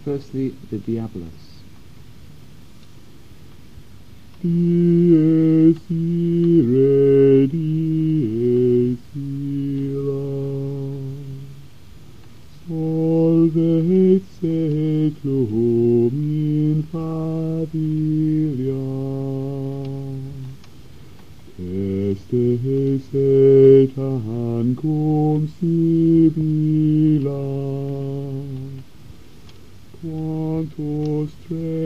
Firstly, the Diabolus. Dies irae, dies ira, solvet saeclum in familia, este Satan cum sibila, quantos